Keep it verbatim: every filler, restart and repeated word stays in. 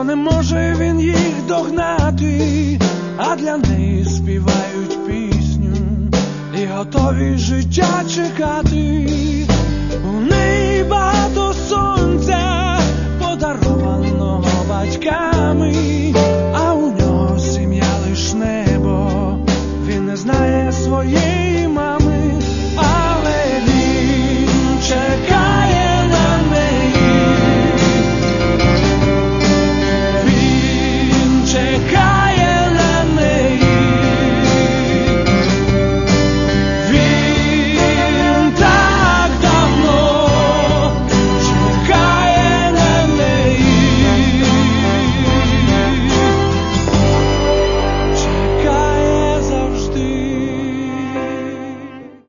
бо не може він їх догнати, а для неї співають пісню і готові життя чекати. У неї